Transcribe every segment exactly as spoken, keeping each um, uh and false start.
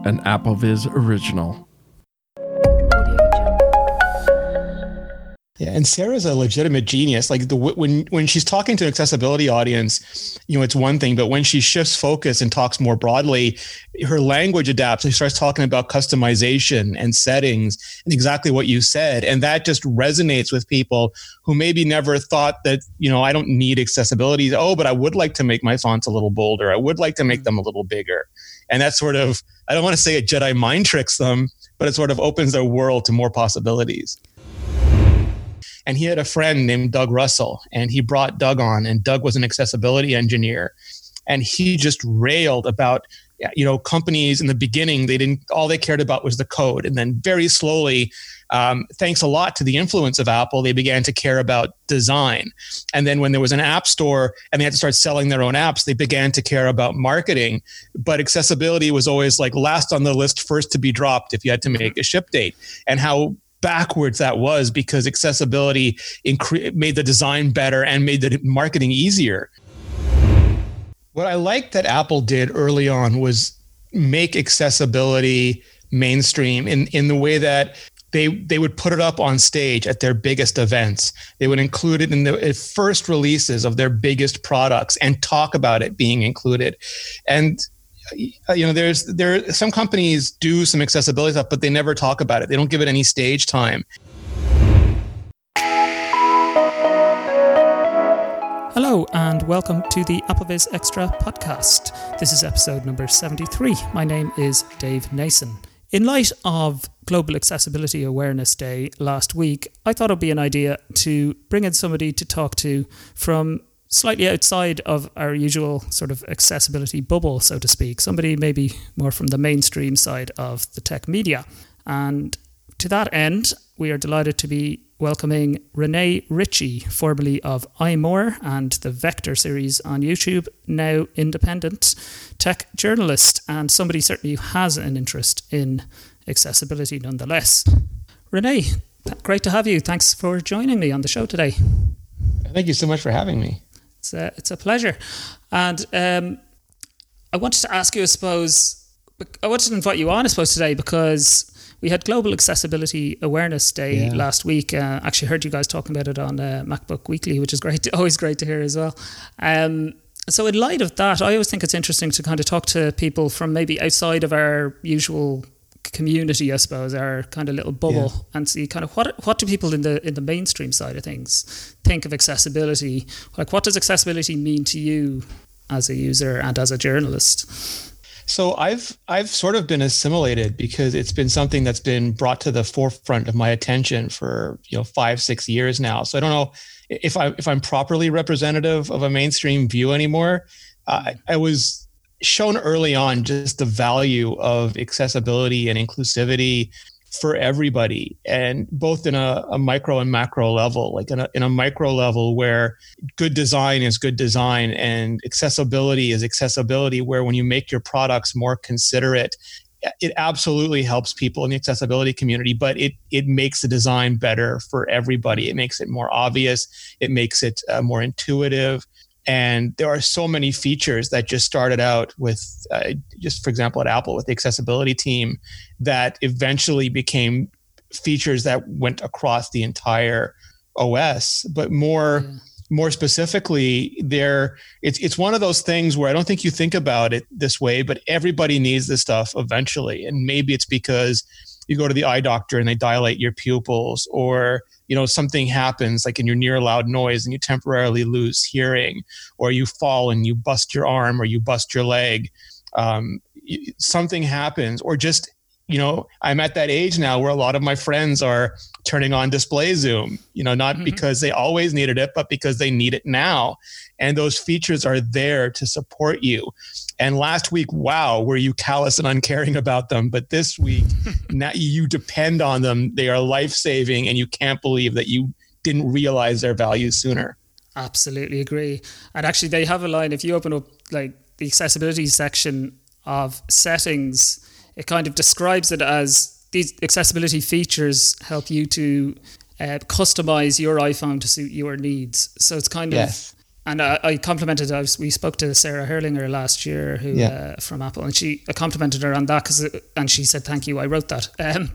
an AppleVis original. Yeah, and Sarah's a legitimate genius. Like the when when she's talking to an accessibility audience, you know, it's one thing, but when she shifts focus and talks more broadly, her language adapts. She starts talking about customization and settings and exactly what you said, and that just resonates with people who maybe never thought that, you know, I don't need accessibility. Oh, but I would like to make my fonts a little bolder. I would like to make them a little bigger, and that sort of, I don't want to say it Jedi mind tricks them, but it sort of opens their world to more possibilities. And he had a friend named Doug Russell, and he brought Doug on, and Doug was an accessibility engineer. And he just railed about, you know, companies in the beginning, they didn't, all they cared about was the code. And then very slowly, um, thanks a lot to the influence of Apple, they began to care about design. And then when there was an app store and they had to start selling their own apps, they began to care about marketing. But accessibility was always like last on the list, first to be dropped if you had to make a ship date. And how backwards that was, because accessibility incre- made the design better and made the marketing easier. What I liked that Apple did early on was make accessibility mainstream in, in the way that they they would put it up on stage at their biggest events. They would include it in the first releases of their biggest products and talk about it being included. And you know, there's there some companies do some accessibility stuff, but they never talk about it. They don't give it any stage time. Hello and welcome to the AppleVis Extra podcast. This is episode number seventy-three. My name is Dave Nason. In light of Global Accessibility Awareness Day last week, I thought it would be an idea to bring in somebody to talk to from slightly outside of our usual sort of accessibility bubble, so to speak. Somebody maybe more from the mainstream side of the tech media. And to that end, we are delighted to be welcoming Renee Ritchie, formerly of iMore and the Vector series on YouTube, now independent tech journalist, and somebody certainly who has an interest in accessibility nonetheless. Renee, great to have you. Thanks for joining me on the show today. Thank you so much for having me. It's a, it's a pleasure. And um, I wanted to ask you, I suppose, I wanted to invite you on, I suppose, today because we had Global Accessibility Awareness Day yeah. last week. Uh, actually heard you guys talking about it on uh, MacBook Weekly, which is great, to, always great to hear as well. Um, so in light of that, I always think it's interesting to kind of talk to people from maybe outside of our usual community, I suppose, our kind of little bubble, yeah. and see kind of what what do people in the in the mainstream side of things think of accessibility? Like, what does accessibility mean to you as a user and as a journalist? So I've I've sort of been assimilated because it's been something that's been brought to the forefront of my attention for, you know, five, six years now. So I don't know if I if I'm properly representative of a mainstream view anymore. Uh, I was shown early on just the value of accessibility and inclusivity for everybody, and both in a, a micro and macro level. Like in a, in a micro level where good design is good design and accessibility is accessibility, where when you make your products more considerate, it absolutely helps people in the accessibility community, but it it makes the design better for everybody. It makes it more obvious. It makes it uh, more intuitive. And there are so many features that just started out with, uh, just for example, at Apple with the accessibility team, that eventually became features that went across the entire O S. But more, yeah. more specifically, there it's it's one of those things where I don't think you think about it this way, but everybody needs this stuff eventually. And maybe it's because you go to the eye doctor and they dilate your pupils, or you know, something happens like and you're near loud noise and you temporarily lose hearing, or you fall and you bust your arm or you bust your leg. Um, something happens, or just, you know, I'm at that age now where a lot of my friends are turning on Display Zoom, you know, not mm-hmm. because they always needed it, but because they need it now. And those features are there to support you. And last week, wow, were you callous and uncaring about them? But this week, now you depend on them. They are life-saving, and you can't believe that you didn't realize their value sooner. Absolutely agree. And actually, they have a line, if you open up like the accessibility section of settings, it kind of describes it as these accessibility features help you to uh, customize your iPhone to suit your needs. So it's kind yes. of And I, I complimented, I was, we spoke to Sarah Herlinger last year who yeah. uh, from Apple, and she I complimented her on that, cause, and she said, thank you, I wrote that. Um,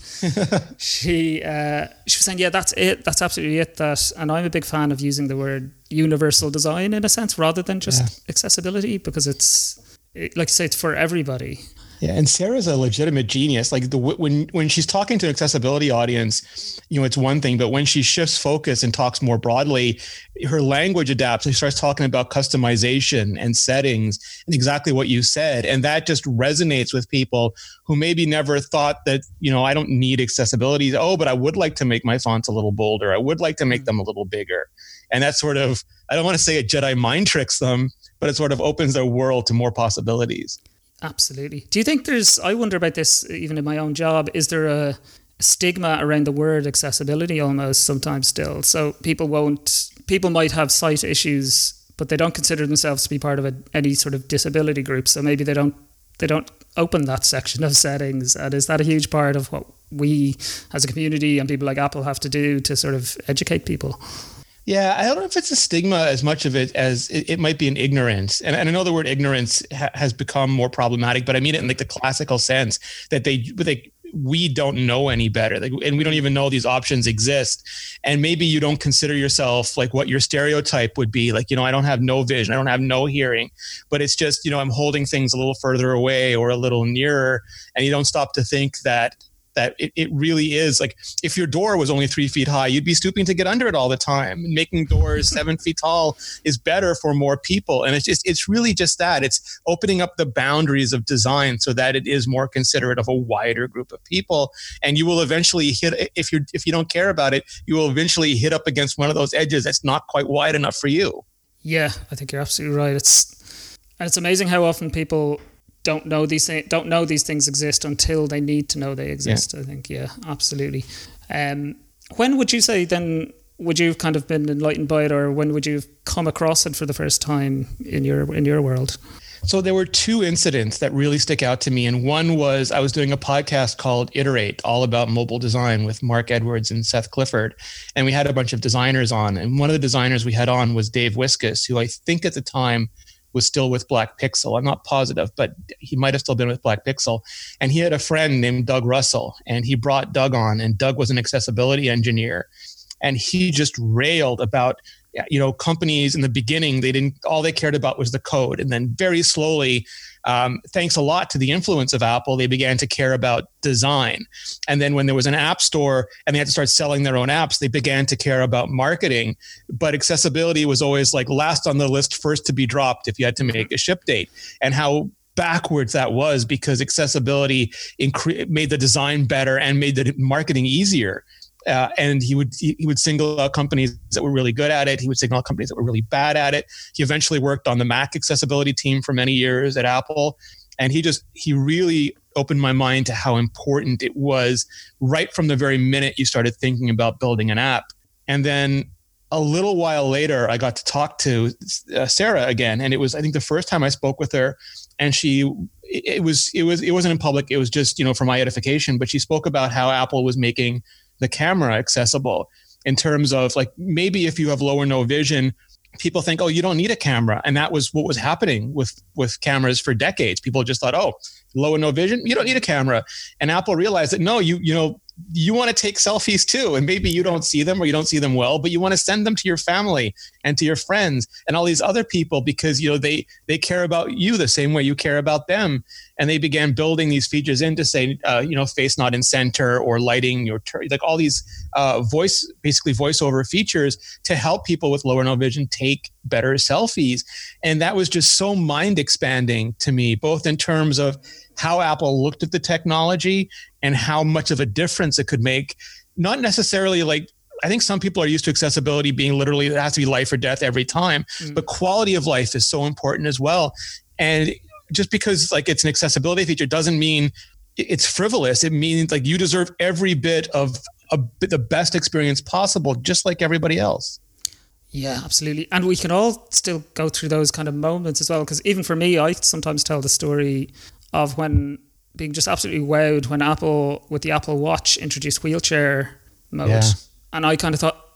but she, uh, she was saying, yeah, that's it. That's absolutely it. That, and I'm a big fan of using the word universal design in a sense, rather than just yeah. accessibility, because it's, it, like you say, it's for everybody. Yeah, and Sarah's a legitimate genius. Like the when when she's talking to an accessibility audience, you know, it's one thing, but when she shifts focus and talks more broadly, her language adapts. She starts talking about customization and settings and exactly what you said, and that just resonates with people who maybe never thought that, you know, I don't need accessibility. Oh, but I would like to make my fonts a little bolder. I would like to make them a little bigger, and that sort of, I don't want to say it Jedi mind tricks them, but it sort of opens their world to more possibilities. Absolutely. Do you think there's, I wonder about this even in my own job, is there a stigma around the word accessibility almost sometimes still? So people won't, people might have sight issues, but they don't consider themselves to be part of a, any sort of disability group. So maybe they don't, they don't open that section of settings. And is that a huge part of what we as a community and people like Apple have to do to sort of educate people? Yeah, I don't know if it's a stigma as much of it as it, it might be an ignorance. And, and I know the word ignorance ha- has become more problematic, but I mean it in like the classical sense that they, they we don't know any better. Like, and we don't even know these options exist. And maybe you don't consider yourself like what your stereotype would be. Like, you know, I don't have no vision, I don't have no hearing, but it's just, you know, I'm holding things a little further away or a little nearer. And you don't stop to think that that it, it really is like, if your door was only three feet high, you'd be stooping to get under it all the time. Making doors seven feet tall is better for more people. And it's just, it's really just that. It's opening up the boundaries of design so that it is more considerate of a wider group of people. And you will eventually hit, if you if you don't care about it, you will eventually hit up against one of those edges that's not quite wide enough for you. Yeah, I think you're absolutely right. It's, and it's amazing how often people don't know these don't know these things exist until they need to know they exist. Yeah. I think, yeah, absolutely. Um, when would you say then would you have kind of been enlightened by it, or when would you have come across it for the first time in your in your world? So there were two incidents that really stick out to me. And one was I was doing a podcast called Iterate, all about mobile design with Mark Edwards and Seth Clifford. And we had a bunch of designers on. And one of the designers we had on was Dave Wiskus, who I think at the time was still with Black Pixel. I'm not positive, but he might have still been with Black Pixel. And he had a friend named Doug Russell, and he brought Doug on, and Doug was an accessibility engineer. And he just railed about, you know, companies in the beginning, they didn't, all they cared about was the code. And then very slowly, um, thanks a lot to the influence of Apple, they began to care about design. And then when there was an app store and they had to start selling their own apps, they began to care about marketing. But accessibility was always like last on the list, first to be dropped if you had to make a ship date. And how backwards that was, because accessibility incre- made the design better and made the marketing easier. Uh, and he would he would single out companies that were really good at it. He would single out companies that were really bad at it. He eventually worked on the Mac accessibility team for many years at Apple. And he just, he really opened my mind to how important it was right from the very minute you started thinking about building an app. And then a little while later, I got to talk to uh, Sarah again. And it was, I think, the first time I spoke with her. And she, it was, it was, it wasn't in public. It was just, you know, for my edification. But she spoke about how Apple was making the camera accessible in terms of like, maybe if you have low or no vision, people think, oh, you don't need a camera. And that was what was happening with, with cameras for decades. People just thought, oh, low or no vision, you don't need a camera. And Apple realized that, no, you, you know, you want to take selfies too. And maybe you don't see them or you don't see them well, but you want to send them to your family and to your friends and all these other people, because, you know, they, they care about you the same way you care about them. And they began building these features in to say, uh, you know, face not in center or lighting your, ter- like all these uh, voice, basically voiceover features to help people with low or no vision take better selfies. And that was just so mind expanding to me, both in terms of how Apple looked at the technology and how much of a difference it could make. Not necessarily like, I think some people are used to accessibility being literally, it has to be life or death every time, mm. but quality of life is so important as well. And just because like it's an accessibility feature doesn't mean it's frivolous. It means like you deserve every bit of a, the best experience possible, just like everybody else. Yeah, absolutely. And we can all still go through those kind of moments as well. Because even for me, I sometimes tell the story of when being just absolutely wowed when Apple, with the Apple Watch, introduced wheelchair mode. Yeah. And I kind of thought,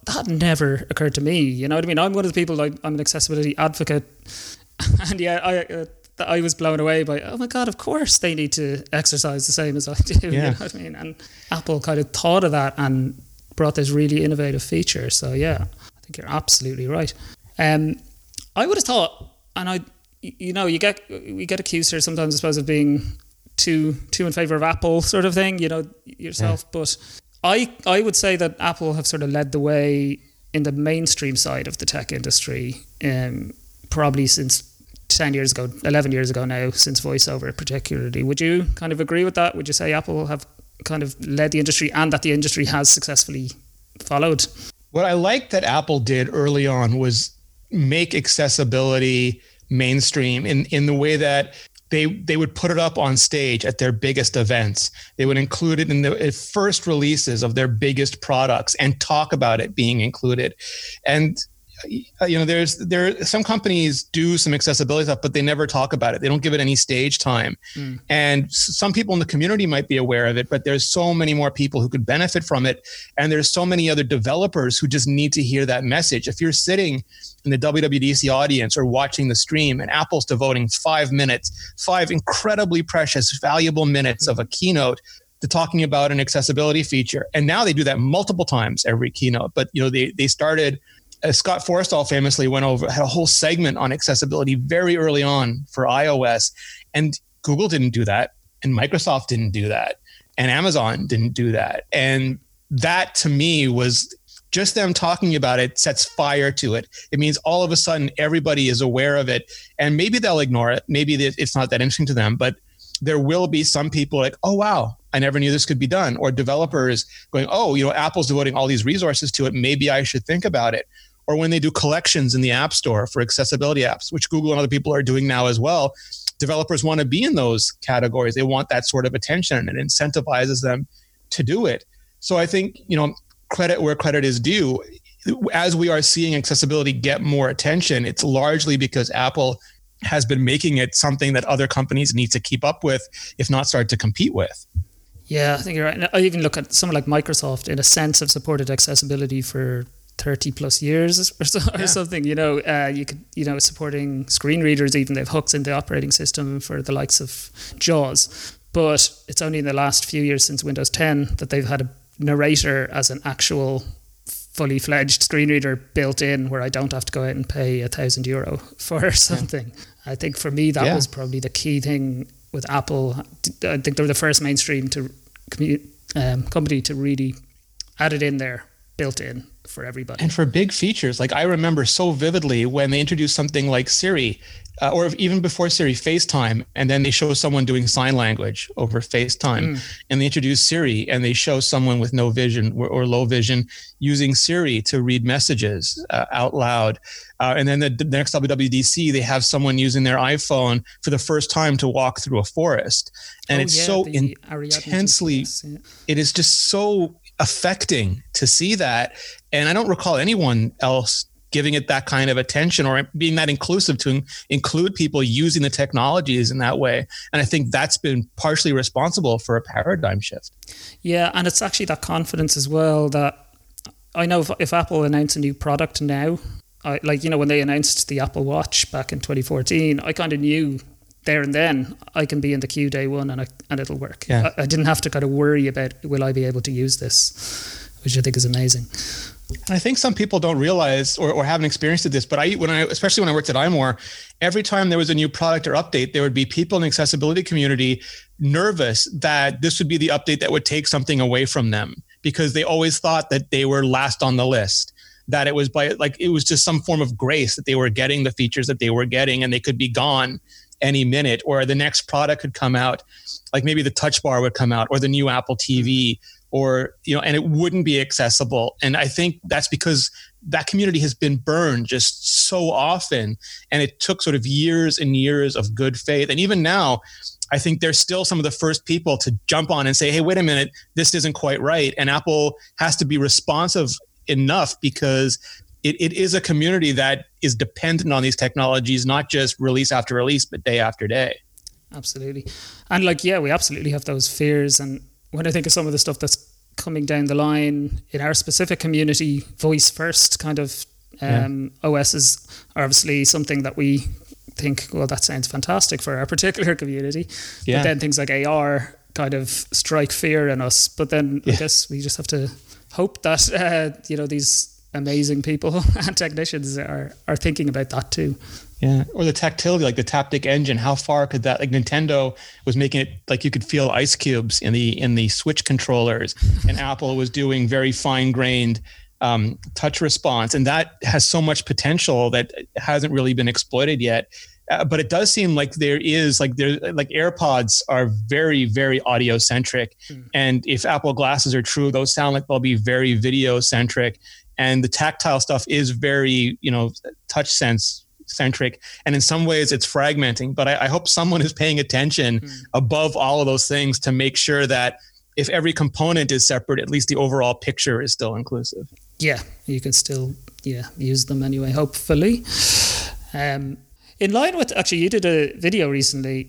that never occurred to me. You know what I mean? I'm one of the people, like, I'm an accessibility advocate. And yeah, I uh, I was blown away by, oh my God, of course they need to exercise the same as I do. Yeah. You know what I mean? And Apple kind of thought of that and brought this really innovative feature. So yeah, I think you're absolutely right. Um, I would have thought, and I, you know, you get we get accused here sometimes, I suppose, of being too too in favor of Apple, sort of thing, you know, yourself. Yeah. But I I would say that Apple have sort of led the way in the mainstream side of the tech industry, um, probably since ten years ago, eleven years ago now, since VoiceOver particularly. Would you kind of agree with that? Would you say Apple have kind of led the industry and that the industry has successfully followed? What I liked that Apple did early on was make accessibility mainstream in, in the way that they they would put it up on stage at their biggest events. They would include it in the first releases of their biggest products and talk about it being included. And you know, there's there some companies do some accessibility stuff, but they never talk about it. They don't give it any stage time. Mm. And some people in the community might be aware of it, but there's so many more people who could benefit from it. And there's so many other developers who just need to hear that message. If you're sitting in the W W D C audience or watching the stream and Apple's devoting five minutes, five incredibly precious, valuable minutes mm. of a keynote to talking about an accessibility feature. And now they do that multiple times every keynote. But, you know, they they started... As Scott Forstall famously went over, had a whole segment on accessibility very early on for iOS. And Google didn't do that. And Microsoft didn't do that. And Amazon didn't do that. And that, to me, was just them talking about it sets fire to it. It means all of a sudden everybody is aware of it. And maybe they'll ignore it. Maybe it's not that interesting to them. But there will be some people like, oh, wow, I never knew this could be done. Or developers going, oh, you know, Apple's devoting all these resources to it. Maybe I should think about it. Or when they do collections in the App Store for accessibility apps, which Google and other people are doing now as well, developers want to be in those categories. They want that sort of attention, and it incentivizes them to do it. So I think, you know, credit where credit is due. As we are seeing accessibility get more attention, it's largely because Apple has been making it something that other companies need to keep up with, if not start to compete with. Yeah, I think you're right. I even look at someone like Microsoft, in a sense, have supported accessibility for thirty plus years or, so, yeah. or something, you know, uh, you could, you know, supporting screen readers, even they've hooks in the operating system for the likes of JAWS. But it's only in the last few years since Windows ten that they've had a narrator as an actual fully fledged screen reader built in, where I don't have to go out and pay a thousand euro for something. Yeah. I think for me, that yeah. was probably the key thing with Apple. I think they were the first mainstream to commu- um, company to really add it in there, built in for everybody. And for big features, like I remember so vividly when they introduced something like Siri, uh, or even before Siri, FaceTime, and then they show someone doing sign language over FaceTime, mm. and they introduce Siri, and they show someone with no vision or, or low vision using Siri to read messages uh, out loud. Uh, and then the, the next W W D C, they have someone using their iPhone for the first time to walk through a forest. And oh, it's yeah, so intensely, yeah. it is just so affecting to see that. And I don't recall anyone else giving it that kind of attention or being that inclusive to in- include people using the technologies in that way. And I think that's been partially responsible for a paradigm shift. Yeah, and it's actually that confidence as well that I know if, if Apple announced a new product now, I, like, you know, when they announced the Apple Watch back in twenty fourteen, I kind of knew there and then I can be in the queue day one and I, and it'll work. Yeah. I, I didn't have to kind of worry about, will I be able to use this, which I think is amazing. And I think some people don't realize or, or haven't experienced this, but I, when I, especially when I worked at iMore, every time there was a new product or update, there would be people in the accessibility community nervous that this would be the update that would take something away from them, because they always thought that they were last on the list, that it was by like, it was just some form of grace that they were getting the features that they were getting and they could be gone any minute, or the next product could come out, like maybe the Touch Bar would come out or the new Apple T V, or, you know, and it wouldn't be accessible. And I think that's because that community has been burned just so often. And it took sort of years and years of good faith. And even now, I think they're still some of the first people to jump on and say, hey, wait a minute, this isn't quite right. And Apple has to be responsive enough, because it, it is a community that is dependent on these technologies, not just release after release, but day after day. Absolutely. And like, yeah, we absolutely have those fears. And when I think of some of the stuff that's coming down the line in our specific community, voice first kind of um, yeah. O Ss are obviously something that we think, well, that sounds fantastic for our particular community. Yeah. But then things like A R kind of strike fear in us. But then yeah. I guess we just have to hope that, uh, you know, these amazing people and technicians are, are thinking about that too. Yeah. Or the tactility, like the Taptic engine, how far could that, like Nintendo was making it like you could feel ice cubes in the, in the Switch controllers, and Apple was doing very fine grained um, touch response. And that has so much potential that hasn't really been exploited yet. Uh, but it does seem like there is like there like AirPods are very, very audio centric. Mm. And if Apple glasses are true, those sound like they'll be very video centric. And the tactile stuff is very, you know, touch sense centric. And in some ways it's fragmenting, but I, I hope someone is paying attention mm. above all of those things to make sure that if every component is separate, at least the overall picture is still inclusive. Yeah, you can still, yeah, use them anyway, hopefully. Um, in line with, actually, you did a video recently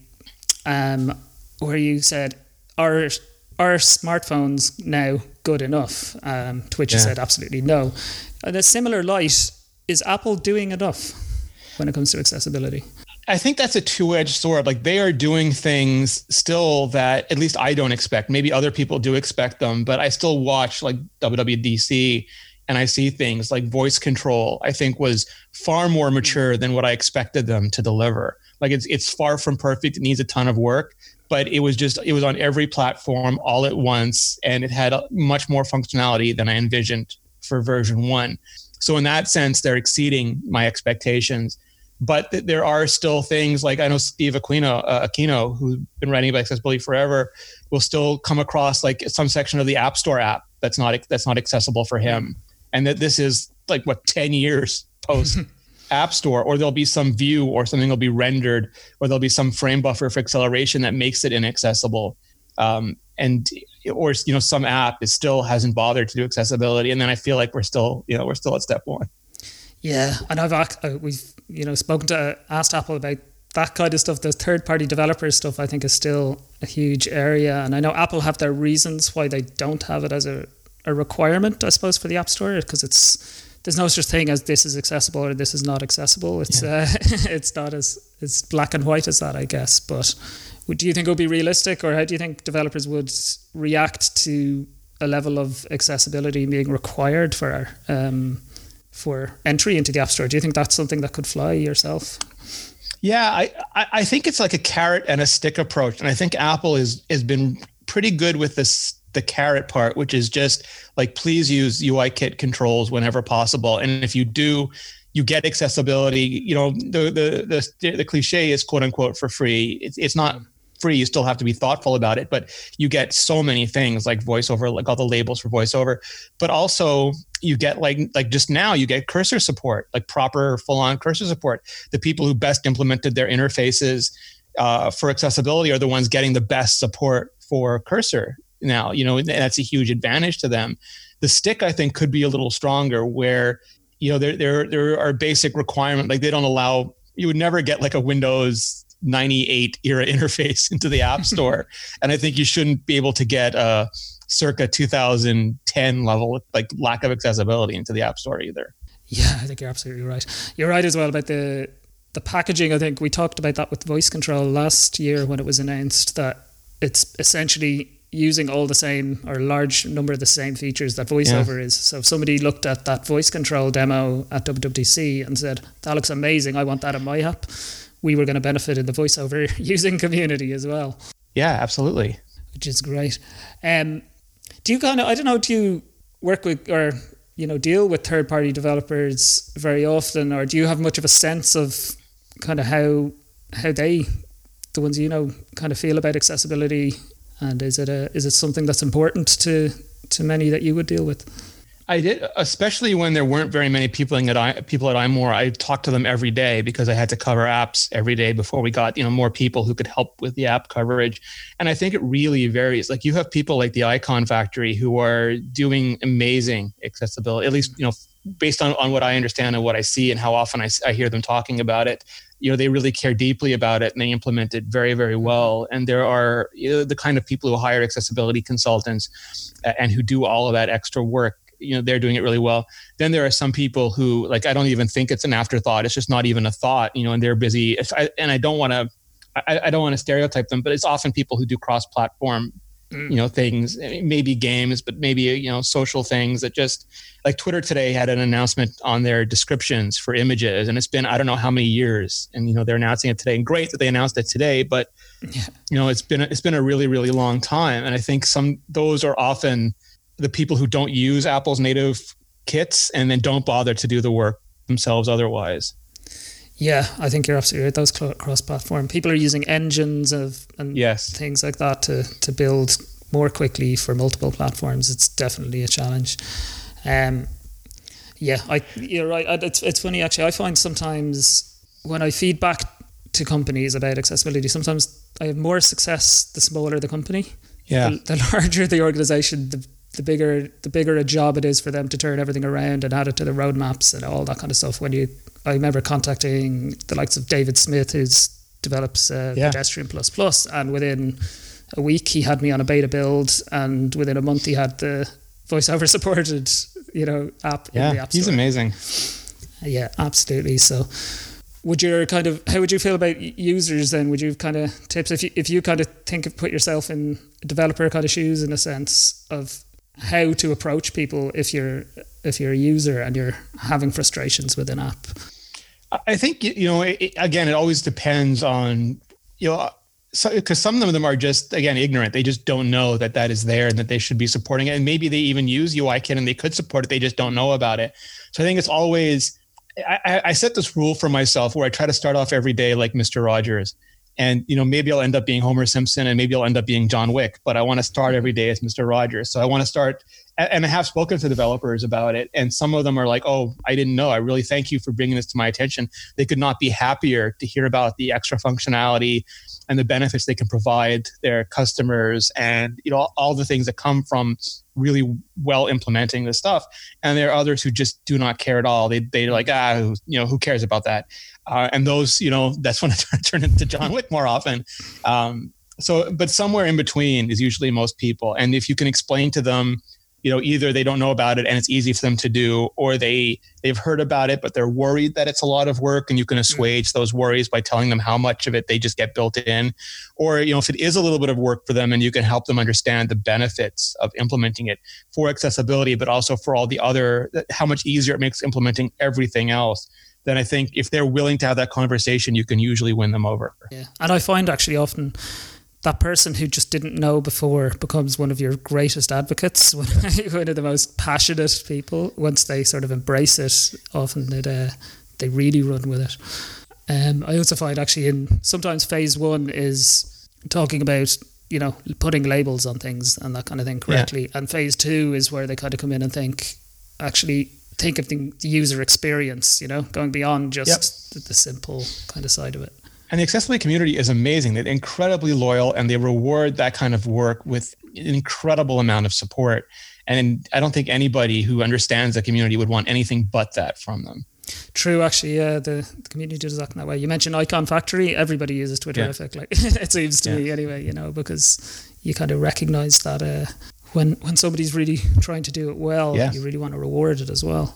um, where you said, are, are smartphones now good enough? Um, to which yeah. you said absolutely no. In a similar light, is Apple doing enough when it comes to accessibility? I think that's a two-edged sword. Like they are doing things still that at least I don't expect. Maybe other people do expect them, but I still watch like W W D C and I see things like voice control, I think was far more mature than what I expected them to deliver. Like it's it's far from perfect. It needs a ton of work, but it was just, it was on every platform all at once. And it had much more functionality than I envisioned for version one. So in that sense, they're exceeding my expectations. But th- there are still things like I know Steve Aquino, uh, Aquino, who's been writing about accessibility forever, will still come across like some section of the App Store app that's not that's not accessible for him, and that this is like what ten years post App Store, or there'll be some view or something will be rendered, or there'll be some frame buffer for acceleration that makes it inaccessible, um, and or you know some app is still hasn't bothered to do accessibility, and then I feel like we're still you know we're still at step one. Yeah, and I've uh, we've you know spoken to asked Apple about that kind of stuff. The third-party developer stuff, I think, is still a huge area, and I know Apple have their reasons why they don't have it as a, a requirement, I suppose, for the App Store, because it's there's no such thing as this is accessible or this is not accessible. It's yeah. uh, it's not as as black and white as that, I guess. But do you think it would be realistic, or how do you think developers would react to a level of accessibility being required for um, for entry into the App Store? Do you think that's something that could fly yourself? Yeah, I, I think it's like a carrot and a stick approach. And I think Apple is has been pretty good with this the carrot part, which is just like, please use UIKit controls whenever possible. And if you do, you get accessibility. You know, the the the, the cliche is quote unquote for free. It's it's not free. You still have to be thoughtful about it, but you get so many things like VoiceOver, like all the labels for VoiceOver, but also you get like, like just now you get cursor support, like proper full on cursor support. The people who best implemented their interfaces uh, for accessibility are the ones getting the best support for cursor now, you know, and that's a huge advantage to them. The stick, I think, could be a little stronger where, you know, there, there, there are basic requirements, like they don't allow, you would never get like a Windows ninety-eight era interface into the App Store. And I think you shouldn't be able to get a circa two thousand ten level, like lack of accessibility into the App Store either. Yeah, I think you're absolutely right. You're right as well about the the packaging. I think we talked about that with voice control last year when it was announced that it's essentially using all the same or a large number of the same features that VoiceOver yeah. is. So if somebody looked at that voice control demo at W W D C and said, that looks amazing, I want that in my app, we were going to benefit in the VoiceOver using community as well. Yeah, absolutely. Which is great. Um, do you kind of, I don't know, do you work with or, you know, deal with third-party developers very often, or do you have much of a sense of kind of how how they, the ones you know, kind of feel about accessibility? And is it a is it something that's important to to many that you would deal with? I did, especially when there weren't very many people at I, people at iMore. I talked to them every day because I had to cover apps every day before we got, you know, more people who could help with the app coverage. And I think it really varies. Like you have people like the Icon Factory who are doing amazing accessibility, at least, you know, based on, on what I understand and what I see and how often I, I hear them talking about it, you know, they really care deeply about it and they implement it very, very well. And there are, you know, the kind of people who hire accessibility consultants and who do all of that extra work, you know, they're doing it really well. Then there are some people who, like, I don't even think it's an afterthought. It's just not even a thought, you know, and they're busy. If I, and I don't want to, I, I don't want to stereotype them, but it's often people who do cross-platform, you know, things, maybe games, but maybe, you know, social things that just, like Twitter today had an announcement on their descriptions for images, and it's been, I don't know how many years, and, you know, they're announcing it today, and great that they announced it today, but, yeah. you know, it's been, it's been a really, really long time. And I think some, those are often the people who don't use Apple's native kits and then don't bother to do the work themselves otherwise. Yeah, I think you're absolutely right. Those cross-platform people are using engines of and yes. things like that to to build more quickly for multiple platforms. It's definitely a challenge. Um, yeah, I you're right. It's it's funny actually. I find sometimes when I feed back to companies about accessibility, sometimes I have more success the smaller the company. Yeah, the, the larger the organization, the the bigger the bigger a job it is for them to turn everything around and add it to the roadmaps and all that kind of stuff. When you I remember contacting the likes of David Smith, who develops uh, yeah. Pedestrian Plus Plus, and within a week he had me on a beta build, and within a month he had the VoiceOver supported, you know, app yeah, in the App Store. He's amazing. Yeah, absolutely. So, would you kind of how would you feel about users then? Would you kind of tips if you if you kind of think of put yourself in developer kind of shoes in a sense of how to approach people if you're if you're a user and you're having frustrations with an app? I think, you know, it, again, it always depends on, you know, so, because some of them are just, again, ignorant. They just don't know that that is there and that they should be supporting it. And maybe they even use U I Kit and they could support it. They just don't know about it. So I think it's always, I, I set this rule for myself where I try to start off every day like Mister Rogers. And, you know, maybe I'll end up being Homer Simpson and maybe I'll end up being John Wick, but I want to start every day as Mister Rogers. So I want to start, and I have spoken to developers about it. And some of them are like, oh, I didn't know. I really thank you for bringing this to my attention. They could not be happier to hear about the extra functionality and the benefits they can provide their customers and, you know, all the things that come from really well implementing this stuff. And there are others who just do not care at all. They, they're like, ah, who, you know, who cares about that? Uh, and those, you know, that's when I turn, turn into John Wick more often. Um, so, but somewhere in between is usually most people. And if you can explain to them, you know, either they don't know about it and it's easy for them to do, or they, they've heard about it, but they're worried that it's a lot of work, and you can assuage those worries by telling them how much of it they just get built in. Or, you know, if it is a little bit of work for them and you can help them understand the benefits of implementing it for accessibility, but also for all the other, how much easier it makes implementing everything else, then I think if they're willing to have that conversation, you can usually win them over. Yeah. And I find actually often that person who just didn't know before becomes one of your greatest advocates, one of the most passionate people. Once they sort of embrace it, often it, uh, they really run with it. Um, I also find actually in sometimes phase one is talking about, you know, putting labels on things and that kind of thing correctly. Yeah. And phase two is where they kind of come in and think, actually think of the user experience, you know, going beyond just yep. the, the simple kind of side of it. And the accessibility community is amazing. They're incredibly loyal and they reward that kind of work with an incredible amount of support. And I don't think anybody who understands the community would want anything but that from them. True, actually, yeah, the, the community does act in that way. You mentioned Icon Factory. Everybody uses Twitterrific, yeah. like it seems to yeah. me anyway, you know, because you kind of recognize that uh, when when somebody's really trying to do it well, yeah. you really want to reward it as well.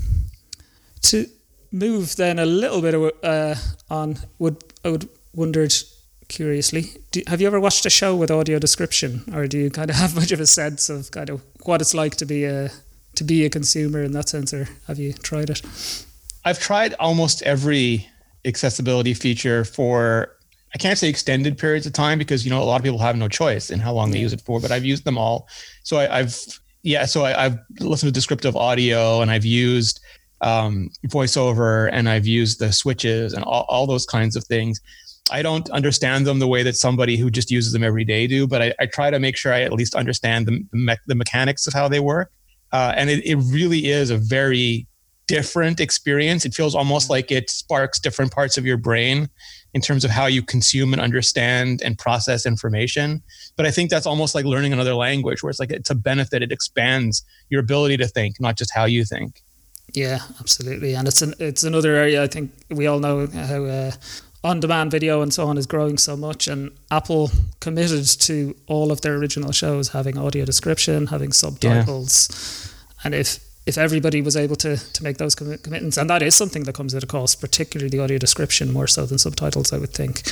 To move then a little bit uh, on, would I would wondered curiously, do, have you ever watched a show with audio description, or do you kind of have much of a sense of kind of what it's like to be a to be a consumer in that sense, or have you tried it? I've tried almost every accessibility feature for, I can't say extended periods of time because, you know, a lot of people have no choice in how long yeah. they use it for, but I've used them all. So I, I've, yeah, so I, I've listened to descriptive audio and I've used um, VoiceOver and I've used the switches and all, all those kinds of things. I don't understand them the way that somebody who just uses them every day do, but I, I try to make sure I at least understand the, me- the mechanics of how they work. Uh, and it, it really is a very different experience. It feels almost like it sparks different parts of your brain in terms of how you consume and understand and process information. But I think that's almost like learning another language, where it's like it's a benefit. It expands your ability to think, not just how you think. Yeah, absolutely. And it's an it's another area, I think we all know how uh, on-demand video and so on is growing so much, and Apple committed to all of their original shows having audio description, having subtitles. Yeah. And if if everybody was able to to make those commi- commitments, and that is something that comes at a cost, particularly the audio description more so than subtitles, I would think.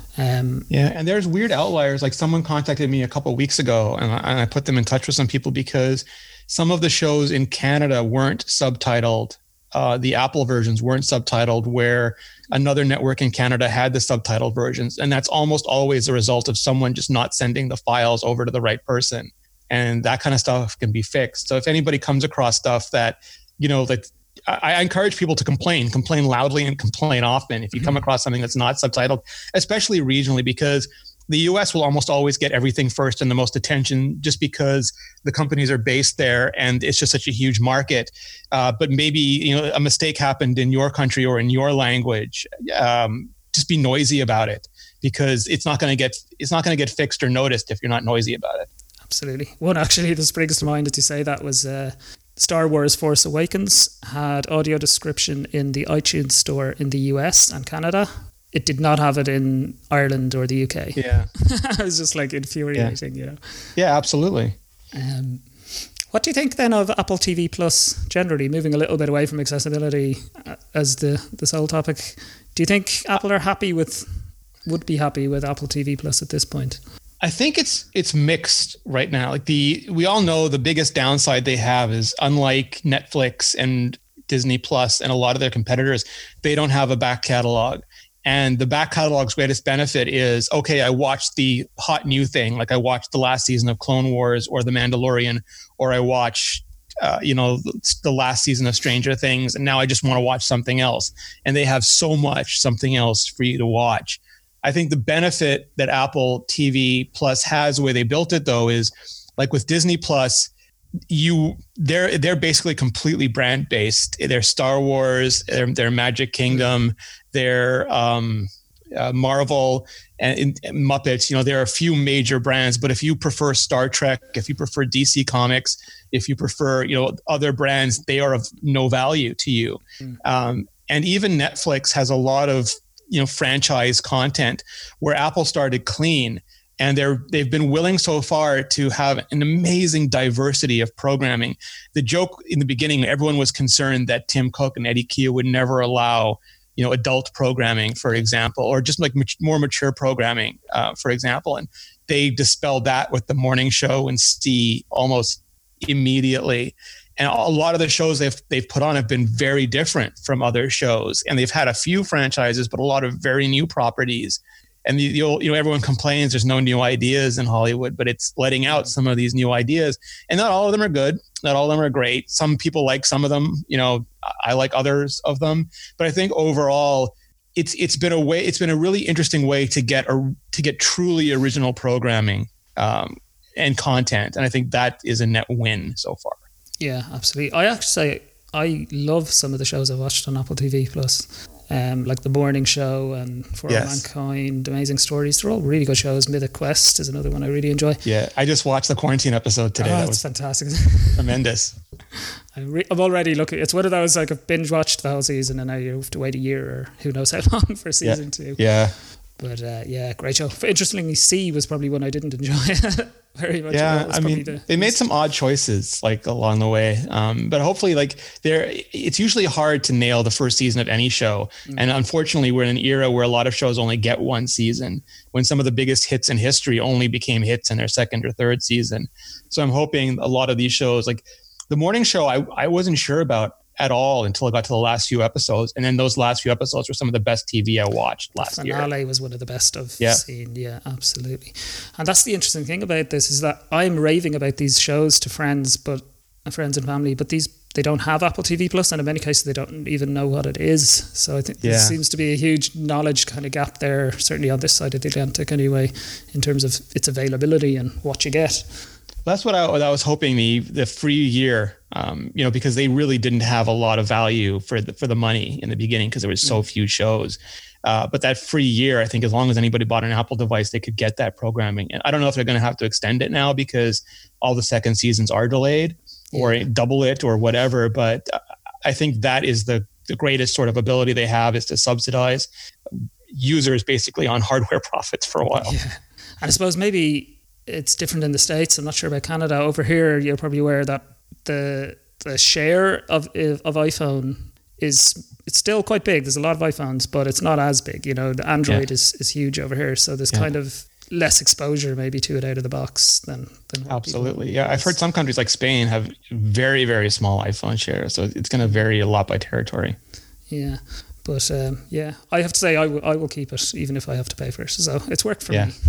Um, yeah, and there's weird outliers. Like someone contacted me a couple of weeks ago, and I, and I put them in touch with some people because some of the shows in Canada weren't subtitled. Uh, the Apple versions weren't subtitled, where another network in Canada had the subtitled versions. And that's almost always a result of someone just not sending the files over to the right person. And that kind of stuff can be fixed. So if anybody comes across stuff that, you know, like I, I encourage people to complain, complain loudly and complain often if you come across something that's not subtitled, especially regionally, because the U S will almost always get everything first and the most attention just because the companies are based there and it's just such a huge market. Uh, but maybe, you know, a mistake happened in your country or in your language. Um, just be noisy about it, because it's not going to get it's not going to get fixed or noticed if you're not noisy about it. Absolutely. One actually that springs to mind as you say that was uh, Star Wars Force Awakens had audio description in the iTunes store in the U S and Canada. It did not have it in Ireland or the U K. Yeah. It was just like infuriating, yeah. you know. Yeah, absolutely. Um, what do you think then of Apple T V Plus generally, moving a little bit away from accessibility as the, the sole topic? Do you think Apple are happy with, would be happy with Apple T V Plus at this point? I think it's it's mixed right now. Like the we all know the biggest downside they have is, unlike Netflix and Disney Plus and a lot of their competitors, they don't have a back catalog. And the back catalog's greatest benefit is, okay, I watched the hot new thing, like I watched the last season of Clone Wars or The Mandalorian, or I watched, uh, you know, the last season of Stranger Things, and now I just want to watch something else. And they have so much something else for you to watch. I think the benefit that Apple T V Plus has, the way they built it, though, is like with Disney Plus, you they're they're basically completely brand based. They're Star Wars, they're, they're Magic Kingdom, they're um, uh, Marvel and, and Muppets. You know, there are a few major brands, but if you prefer Star Trek, if you prefer D C Comics, if you prefer, you know, other brands, they are of no value to you. Mm. Um, and even Netflix has a lot of, you know, franchise content where Apple started clean. And they're, they've been willing so far to have an amazing diversity of programming. The joke in the beginning, everyone was concerned that Tim Cook and Eddie Kia would never allow, you know, adult programming, for example, or just like mat- more mature programming, uh, for example. And they dispelled that with the morning show and See almost immediately. And a lot of the shows they've they've put on have been very different from other shows. And they've had a few franchises, but a lot of very new properties. And the, the you know, everyone complains there's no new ideas in Hollywood, but it's letting out some of these new ideas. And not all of them are good. Not all of them are great. Some people like some of them. You know, I like others of them. But I think overall, it's it's been a way. It's been a really interesting way to get a, to get truly original programming um, and content. And I think that is a net win so far. Yeah, absolutely. I actually say I love some of the shows I've watched on Apple T V Plus. Um, like The Morning Show and For All yes. Mankind, Amazing Stories. They're all really good shows. Mythic Quest is another one I really enjoy. Yeah, I just watched the quarantine episode today. Oh, that was fantastic. Tremendous. I'm, re- I'm already looking. It's one of those, like, I've binge watched the whole season and now you have to wait a year or who knows how long for season yeah. two. Yeah. But uh, yeah, great show. Interestingly, C was probably one I didn't enjoy very much. Yeah, I mean, the they made some odd choices like along the way, um, but hopefully, like there, it's usually hard to nail the first season of any show, mm. and unfortunately, we're in an era where a lot of shows only get one season. When some of the biggest hits in history only became hits in their second or third season, so I'm hoping a lot of these shows, like The Morning Show, I I wasn't sure about at all until I got to the last few episodes, and then those last few episodes were some of the best T V I watched last the year. Finale was one of the best I've yeah. seen. Yeah, absolutely. And that's the interesting thing about this is that I'm raving about these shows to friends, but friends and family, but these they don't have Apple T V Plus, and in many cases they don't even know what it is. So I think yeah. there seems to be a huge knowledge kind of gap there, certainly on this side of the Atlantic anyway, in terms of its availability and what you get. That's what I, what I was hoping the the free year, um, you know, because they really didn't have a lot of value for the for the money in the beginning because there was so few shows. Uh, but that free year, I think, as long as anybody bought an Apple device, they could get that programming. And I don't know if they're going to have to extend it now because all the second seasons are delayed or yeah. double it or whatever. But I think that is the, the greatest sort of ability they have, is to subsidize users basically on hardware profits for a while. Yeah. And I suppose maybe it's different in the States. I'm not sure about Canada. Over here, you're probably aware that the the share of of iPhone is, it's still quite big. There's a lot of iPhones, but it's not as big. You know, the Android yeah. is, is huge over here. So there's yeah. kind of less exposure maybe to it out of the box than, than absolutely. Yeah. I've heard some countries like Spain have very, very small iPhone share. So it's going to vary a lot by territory. Yeah. But um, yeah, I have to say I, w- I will keep it even if I have to pay for it. So it's worked for yeah. me.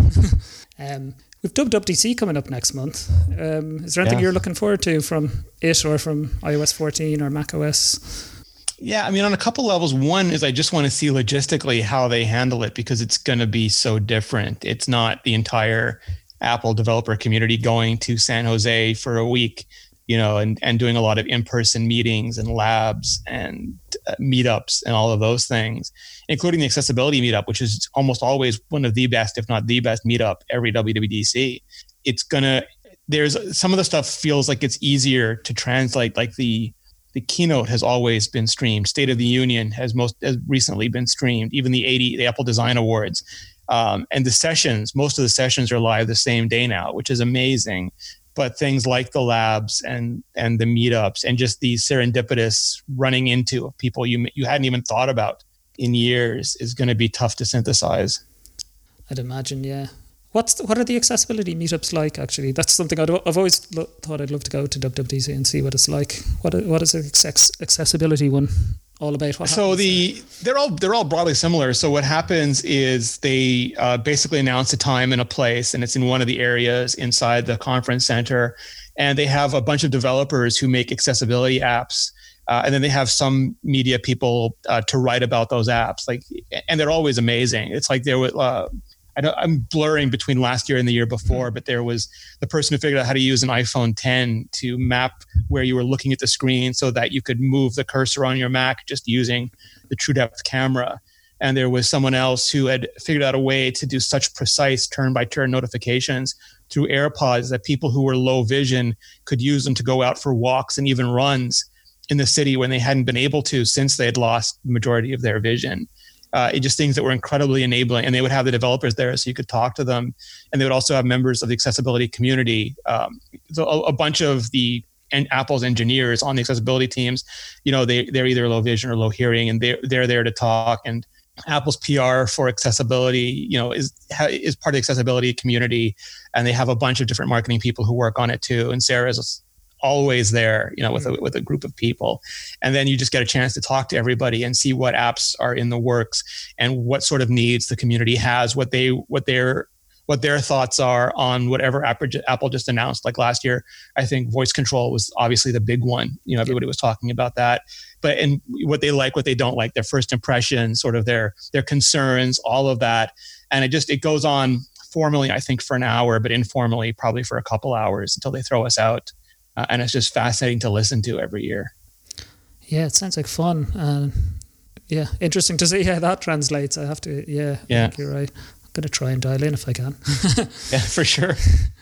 um, we've W W D C coming up next month. Um, is there anything yeah. you're looking forward to from it or from iOS fourteen or macOS? Yeah, I mean, on a couple levels. One is I just want to see logistically how they handle it, because it's going to be so different. It's not the entire Apple developer community going to San Jose for a week, you know, and, and doing a lot of in-person meetings and labs and uh, meetups and all of those things, including the accessibility meetup, which is almost always one of the best, if not the best meetup every W W D C. It's going to, there's some of the stuff feels like it's easier to translate, like the The keynote has always been streamed. State of the Union has most has recently been streamed. Even the eighty, the Apple Design Awards, um, and the sessions. Most of the sessions are live the same day now, which is amazing. But things like the labs and and the meetups and just the serendipitous running into of people you you hadn't even thought about in years is going to be tough to synthesize. I'd imagine, yeah. What's the, what are the accessibility meetups like, actually? That's something I'd, I've always lo- thought I'd love to go to W W D C and see what it's like. What What is an access, accessibility one all about? What so the there? they're all they're all broadly similar. So what happens is they uh, basically announce a time and a place, and it's in one of the areas inside the conference center, and they have a bunch of developers who make accessibility apps. Uh, and then they have some media people uh, to write about those apps, like, and they're always amazing. It's like there was, uh, I don't, I'm blurring between last year and the year before, but there was the person who figured out how to use an iPhone ten to map where you were looking at the screen so that you could move the cursor on your Mac just using the TrueDepth camera. And there was someone else who had figured out a way to do such precise turn-by-turn notifications through AirPods that people who were low vision could use them to go out for walks and even runs in the city when they hadn't been able to since they had lost the majority of their vision. Uh, it just things that were incredibly enabling, and they would have the developers there so you could talk to them. And they would also have members of the accessibility community. Um, so a, a bunch of the and Apple's engineers on the accessibility teams, you know, they, they're either low vision or low hearing, and they're, they're there to talk. And Apple's P R for accessibility, you know, is is part of the accessibility community, and they have a bunch of different marketing people who work on it too. And Sarah's always there, you know, with a, with a group of people. And then you just get a chance to talk to everybody and see what apps are in the works and what sort of needs the community has, what they, what their, what their thoughts are on whatever Apple just announced. Like last year, I think voice control was obviously the big one. You know, everybody was talking about that, but, and what they like, what they don't like, their first impressions, sort of their, their concerns, all of that. And it just, it goes on formally, I think, for an hour, but informally, probably for a couple hours until they throw us out. Uh, and it's just fascinating to listen to every year. Yeah, it sounds like fun. Um, yeah, interesting to see how that translates. I have to, yeah, yeah. I think you're right. I'm going to try and dial in if I can. Yeah, for sure.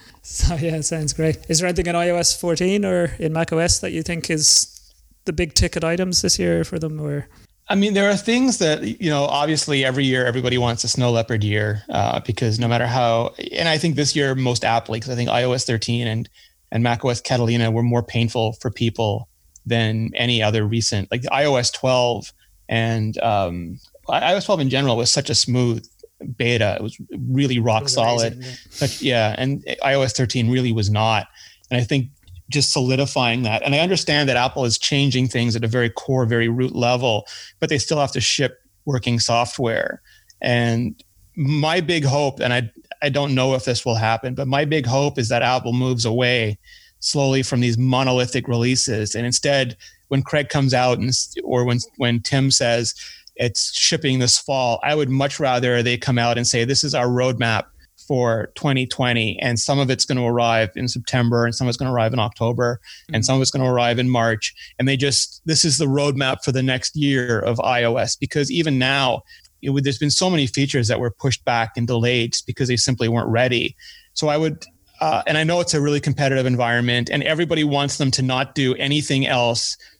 So yeah, it sounds great. Is there anything in iOS fourteen or in macOS that you think is the big ticket items this year for them? Or I mean, there are things that, you know, obviously every year everybody wants a snow leopard year uh, because no matter how, and I think this year most aptly, because I think iOS thirteen and and macOS Catalina were more painful for people than any other recent, like the iOS twelve and um, iOS twelve in general was such a smooth beta. It was really rock was solid. Amazing, yeah. Such, yeah. And iOS thirteen really was not. And I think just solidifying that. And I understand that Apple is changing things at a very core, very root level, but they still have to ship working software. And my big hope, and I I don't know if this will happen, but my big hope is that Apple moves away slowly from these monolithic releases. And instead, when Craig comes out and or when when Tim says it's shipping this fall, I would much rather they come out and say, this is our roadmap for twenty twenty. And some of it's going to arrive in September, and some of it's going to arrive in October, mm-hmm. and some of it's going to arrive in March. And they just, this is the roadmap for the next year of iOS. Because even now, It would, there's been so many features that were pushed back and delayed just because they simply weren't ready. So I would, uh, and I know it's a really competitive environment and everybody wants them to not do anything else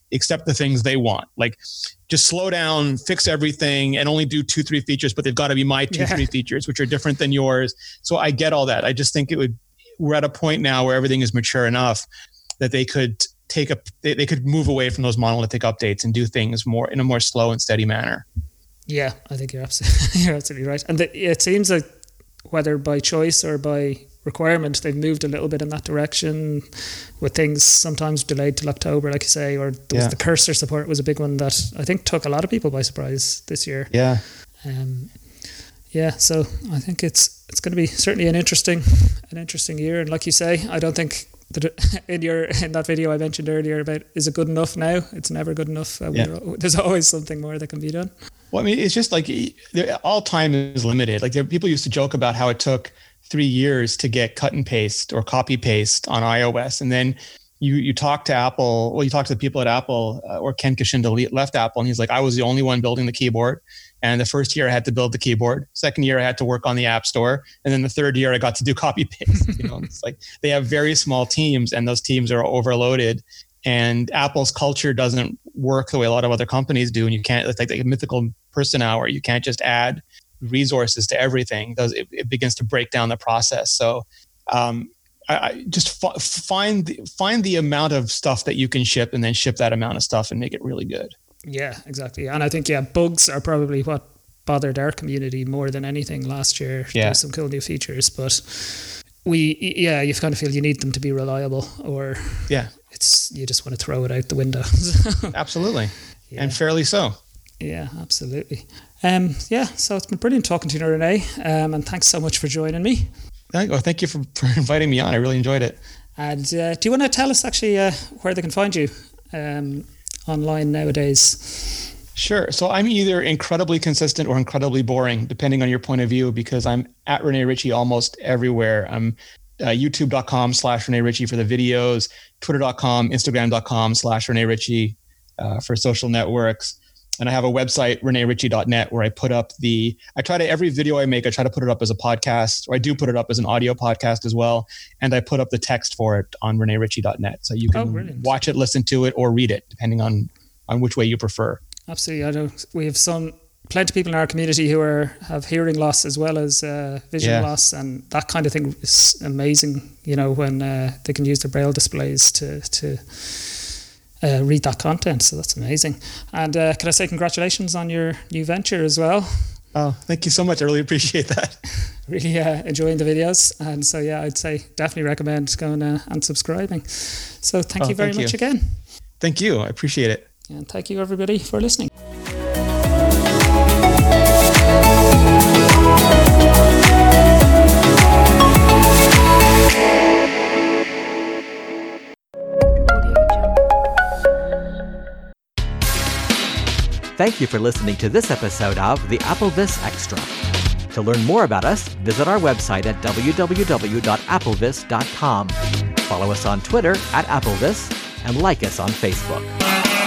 except the things they want. Like, just slow down, fix everything, and only do two, three features, but they've got to be my two, yeah. three features, which are different than yours. So I get all that. I just think it would, we're at a point now where everything is mature enough that they could take a, they, they could move away from those monolithic updates and do things more in a more slow and steady manner. Yeah, I think you're absolutely, you're absolutely right. And the, it seems like whether by choice or by requirement, they've moved a little bit in that direction, with things sometimes delayed till October, like you say, or there was yeah. the cursor support was a big one that I think took a lot of people by surprise this year. Yeah. Um, yeah, so I think it's it's going to be certainly an interesting an interesting year. And like you say, I don't think that in your in that video I mentioned earlier about is it good enough now? It's never good enough. Uh, yeah. There's always something more that can be done. Well, I mean, it's just like all time is limited. Like there, people used to joke about how it took three years to get cut and paste or copy paste on iOS. And then you you talk to Apple, well, you talk to the people at Apple, uh, or Ken Kishinda left Apple, and he's like, I was the only one building the keyboard. And the first year I had to build the keyboard. Second year I had to work on the App Store. And then the third year I got to do copy paste. You know, it's like they have very small teams, and those teams are overloaded. And Apple's culture doesn't work the way a lot of other companies do. And you can't, it's like the mythical person hour. You can't just add resources to everything. It, it begins to break down the process. So um, I, I just f- find the, find the amount of stuff that you can ship, and then ship that amount of stuff and make it really good. Yeah, exactly. And I think, yeah, bugs are probably what bothered our community more than anything last year. Yeah. There's some cool new features, but we, yeah, you kind of feel you need them to be reliable, or yeah, it's you just want to throw it out the window. Absolutely. Yeah. And fairly so. Yeah, absolutely. Um, yeah, so it's been brilliant talking to you, Renee, um, and thanks so much for joining me. Thank, well, thank you for, for inviting me on. I really enjoyed it. And uh, do you want to tell us actually uh, where they can find you um, online nowadays? Sure. So I'm either incredibly consistent or incredibly boring, depending on your point of view, because I'm at Rene Ritchie almost everywhere. I'm uh, youtube.com slash Rene Ritchie for the videos, twitter.com, instagram.com slash Rene Ritchie uh, for social networks. And I have a website, rene ritchie dot net, where I put up the, I try to, every video I make, I try to put it up as a podcast, or I do put it up as an audio podcast as well. And I put up the text for it on rene ritchie dot net. So you can oh, watch it, listen to it, or read it, depending on, on which way you prefer. Absolutely. I know we have some, plenty of people in our community who are have hearing loss as well as uh, vision yeah. loss. And that kind of thing is amazing, you know, when uh, they can use their braille displays to, to, Uh, read that content. So that's amazing. And uh, can I say congratulations on your new venture as well? Oh, thank you so much. I really appreciate that. Really uh, enjoying the videos. And so, yeah, I'd say definitely recommend going uh, and subscribing. So thank oh, you very thank much you. again. Thank you. I appreciate it. And thank you, everybody, for listening. Thank you for listening to this episode of the AppleVis Extra. To learn more about us, visit our website at w w w dot applevis dot com. Follow us on Twitter at AppleVis and like us on Facebook.